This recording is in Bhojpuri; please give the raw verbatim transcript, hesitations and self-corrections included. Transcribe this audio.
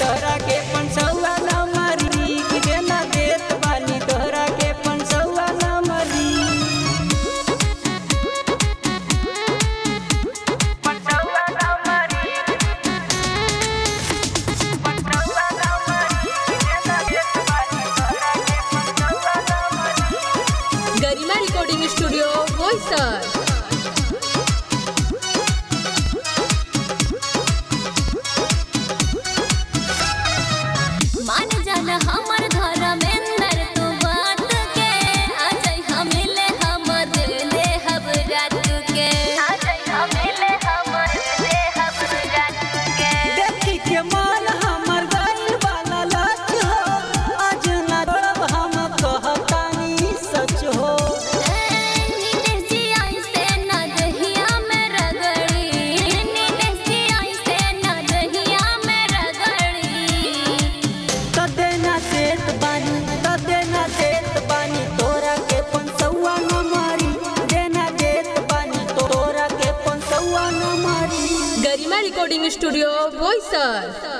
तोरा के पंचौआ न मरी कि देना देत बानी तोरा के पंचौआ न मरी पंचौआ न मरी पंचौआ न मरी कि देना देत बानी तोरा के पंचौआ न मरी। Garima recording studio Boisar. मान जाना हमर धर्मेंद्र तू बात के आ जाई हमिले हमर ले हब रात के आ जाई हमिले हमर ले हब रात के देखी के मन हमर गइल वाला लच हो आज ना तोड़ब हम कहतानी सच हो नीने जी आई से ना दहिया में रगड़ी नीने जी आई से ना दहिया में रगड़ी तो देना देत बानी तो देना देत बानी तोरा के पंचौआ न मरी देना देत बानी तोरा के पंचौआ न मरी। Garima recording studio Boisar.